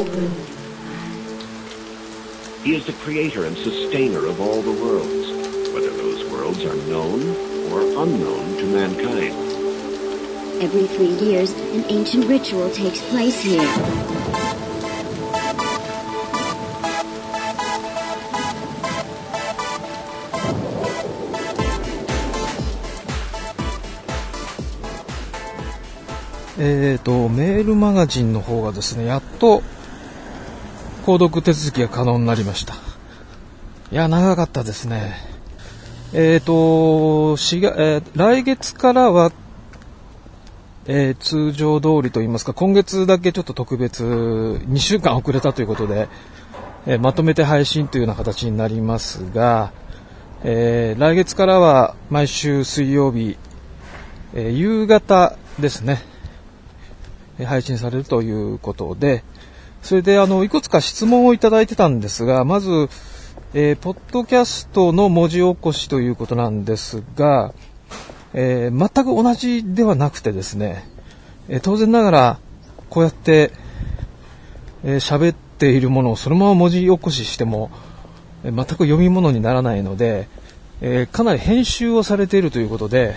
He is the creator and sustainer of all the worlds, whether those worlds are known or unknown to mankind. Every 3 years, an ancient ritual takes place here. メールマガジンの方がですね、やっと購読手続きが可能になりました。いや、長かったですね。来月からは、通常通りといいますか、今月だけちょっと特別2週間遅れたということで、まとめて配信というような形になりますが、来月からは毎週水曜日、夕方ですね、配信されるということで、それでいくつか質問をいただいてたんですが、まず、ポッドキャストの文字起こしということなんですが、全く同じではなくてですね、当然ながらこうやって喋っているものをそのまま文字起こししても全く読み物にならないので、かなり編集をされているということで、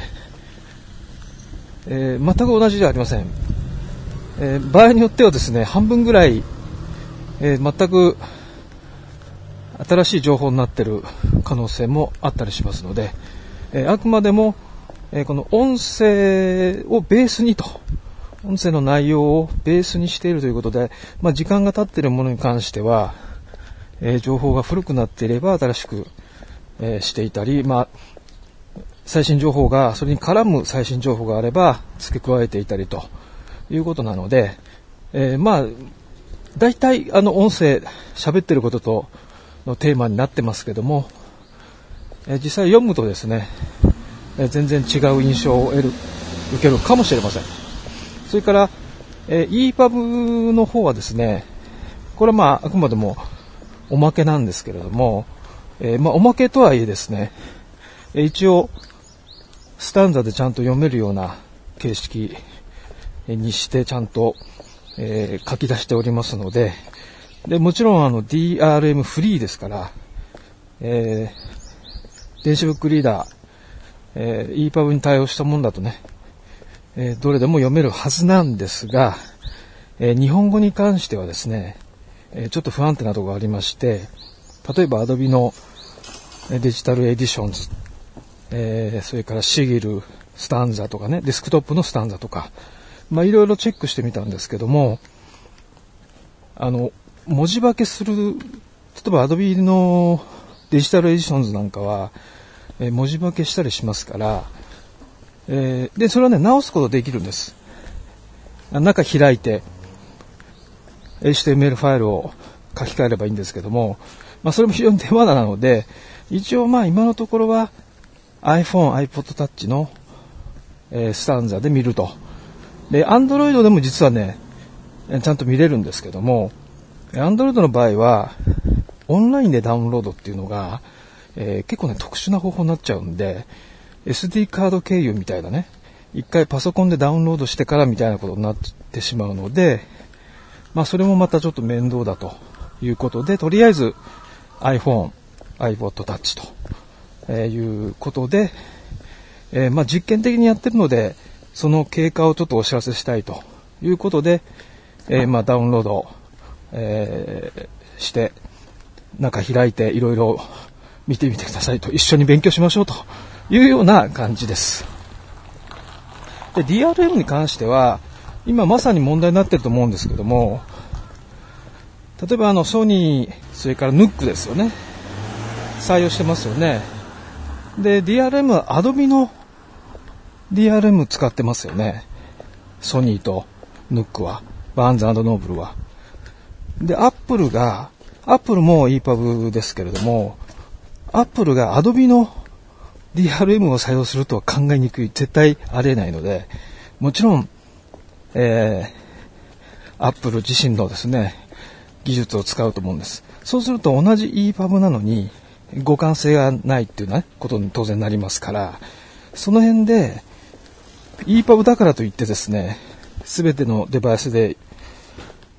全く同じではありません。場合によってはですね、半分ぐらい、全く新しい情報になっている可能性もあったりしますので、あくまでも、この音声をベースにと、音声の内容をベースにしているということで、時間が経っているものに関しては、情報が古くなっていれば新しく、していたり、最新情報が、それに絡む最新情報があれば付け加えていたりということなので、大体音声喋ってることとのテーマになってますけども、実際読むとですね、全然違う印象を受けるかもしれません。それから、EPUB の方はですね、これはあくまでもおまけなんですけれども、おまけとはいえですね、一応スタンザでちゃんと読めるような形式にしてちゃんと、書き出しておりますので、もちろんDRM フリーですから、電子ブックリーダー、EPUB に対応したもんだとね、どれでも読めるはずなんですが、日本語に関してはですね、ちょっと不安定なところがありまして、例えば Adobe のデジタルエディションズ、それからシギル、スタンザとかね、デスクトップのスタンザとか、いろいろチェックしてみたんですけども、文字化けする、例えば Adobe のデジタルエディションズなんかは、文字化けしたりしますから、で、それはね、直すことできるんです。中開いて、HTML ファイルを書き換えればいいんですけども、それも非常に手間なので、一応今のところは iPhone、iPod Touch の、スタンザで見ると。で、Android でも実はね、ちゃんと見れるんですけども、Android の場合は、オンラインでダウンロードっていうのが、結構ね、特殊な方法になっちゃうんで、SD カード経由みたいなね、一回パソコンでダウンロードしてからみたいなことになってしまうので、それもまたちょっと面倒だということで、とりあえず iPhone、iPod Touch ということで、実験的にやってるので、その経過をちょっとお知らせしたいということで、ダウンロード、して、中開いていろいろ見てみてくださいと、一緒に勉強しましょうというような感じです。で、DRM に関しては、今まさに問題になっていると思うんですけども、例えばソニー、それから NUC ですよね。採用してますよね。で、DRM は Adobe の DRM 使ってますよね。ソニーと NUC は、バーンズ&ノーブルは。で、Apple も EPUB ですけれども、Apple が Adobe の DRM を採用するとは考えにくい。絶対ありえないので、もちろん、Apple 自身のですね、技術を使うと思うんです。そうすると同じ EPUB なのに互換性がないっていうね、ことに当然なりますから、その辺で EPUB だからといってですね、すべてのデバイスで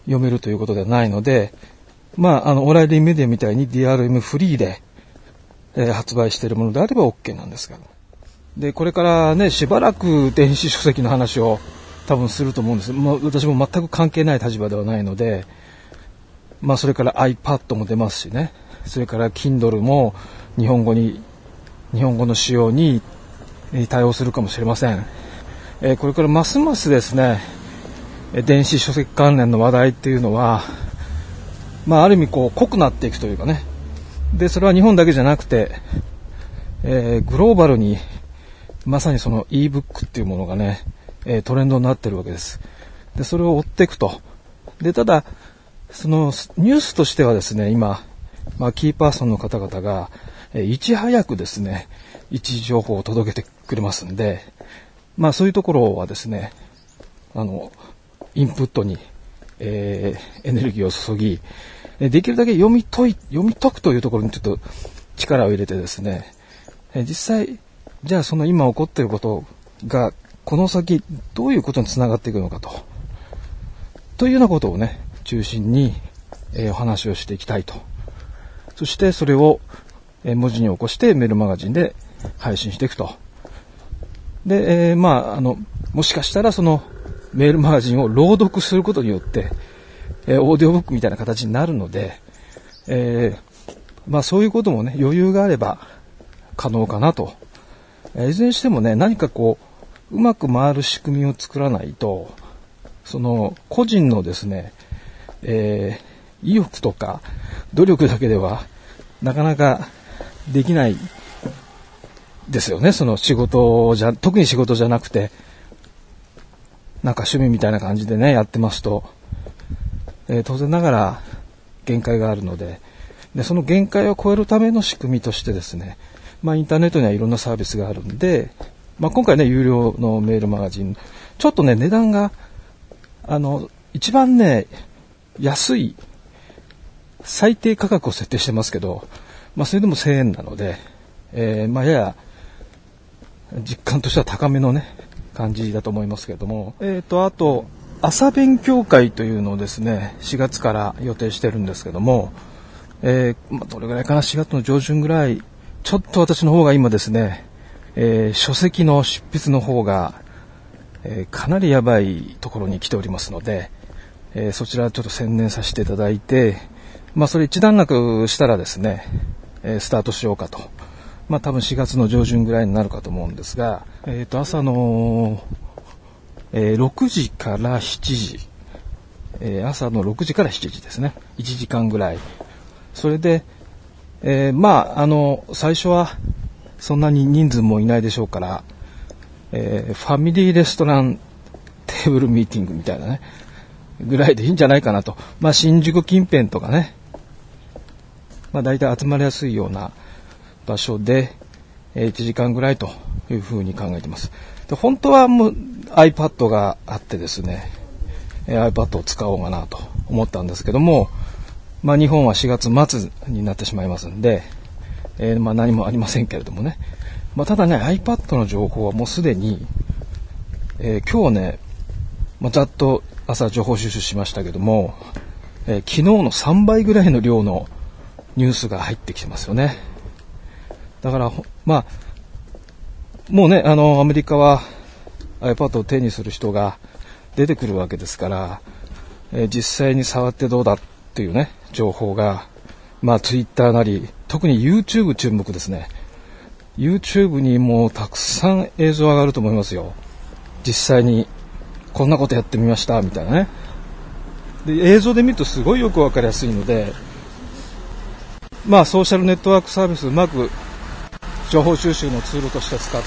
読めるということではないので、まあ、オライリーメディアみたいに DRM フリーで、発売しているものであれば OK なんですが。で、これからね、しばらく電子書籍の話を多分すると思うんです。私も全く関係ない立場ではないので、まあ、それから iPad も出ますしね。それから Kindle も日本語の使用に対応するかもしれません。これからますますですね、電子書籍関連の話題っていうのは、まあ、ある意味濃くなっていくというかね。で、それは日本だけじゃなくて、グローバルにまさにその e-book っていうものがね、トレンドになってるわけです。で、それを追っていくと。で、ただ、そのニュースとしてはですね、今、まあ、キーパーソンの方々が、いち早くですね、一時情報を届けてくれますんで、まあ、そういうところはですね、インプットに、エネルギーを注ぎ、できるだけ読み解くというところにちょっと力を入れてですね、実際、じゃあその今起こっていることが、この先どういうことにつながっていくのかというようなことをね、中心に、お話をしていきたいと。そしてそれを、文字に起こしてメールマガジンで配信していくと。で、まあ、もしかしたらそのメールマガジンを朗読することによって、オーディオブックみたいな形になるので、まあそういうこともね、余裕があれば可能かなと。いずれにしてもね、何かうまく回る仕組みを作らないと、その個人のですね、意欲とか努力だけではなかなかできないですよね。その特に仕事じゃなくて、なんか趣味みたいな感じでね、やってますと、当然ながら限界があるので、その限界を超えるための仕組みとしてですね、まあインターネットにはいろんなサービスがあるんで、まあ今回ね、有料のメールマガジン、ちょっとね、値段が、一番ね、安い、最低価格を設定してますけど、まあそれでも1000円なので、まあやや、実感としては高めのね、感じだと思いますけれども、あと、朝勉強会というのをですね、4月から予定してるんですけども、まあ、どれぐらいかな、4月の上旬ぐらい、ちょっと私の方が今ですね、書籍の執筆の方が、かなりやばいところに来ておりますので、そちらちょっと専念させていただいて、まあそれ一段落したらですね、スタートしようかと。まあ多分4月の上旬ぐらいになるかと思うんですが、朝の、6時から7時、朝の6時から7時ですね。1時間ぐらい。それで、まあ、最初はそんなに人数もいないでしょうから、ファミリーレストランテーブルミーティングみたいなね、ぐらいでいいんじゃないかなと。まあ、新宿近辺とかね、まあ、大体集まりやすいような場所で、1時間ぐらいというふうに考えています。で、本当はもう iPad があってですね、iPad を使おうかなと思ったんですけども、まあ日本は4月末になってしまいますんで、まあ何もありませんけれどもね。まあただね、iPad の情報はもうすでに、今日ね、まあ、ざっと朝情報収集しましたけども、昨日の3倍ぐらいの量のニュースが入ってきてますよね。だから、まあ、もうね、アメリカは iPad を手にする人が出てくるわけですから、実際に触ってどうだっていうね、情報が、まあ Twitter なり、特に YouTube 注目ですね。YouTube にもうたくさん映像上がると思いますよ。実際にこんなことやってみましたみたいなね。で、映像で見るとすごいよくわかりやすいので、まあソーシャルネットワークサービスうまく情報収集のツールとして使って、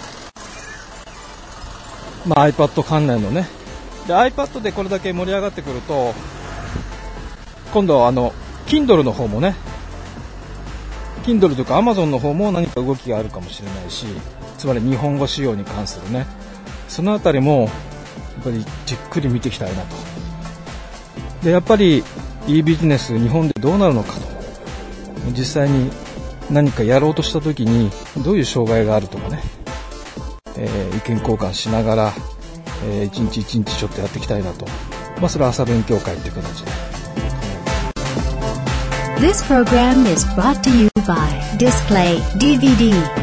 まあ iPad 関連のね。で、iPad でこれだけ盛り上がってくると、今度はKindle の方もね、Kindle とか Amazon の方も何か動きがあるかもしれないし、つまり日本語仕様に関するね、そのあたりもやっぱりじっくり見ていきたいなと。で、やっぱり e ビジネス日本でどうなるのかと、実際に何かやろうとした時にどういう障害があるとかね、意見交換しながら、一日一日ちょっとやっていきたいなとそれは朝勉強会という形で。 This program is brought to you by Display DVD.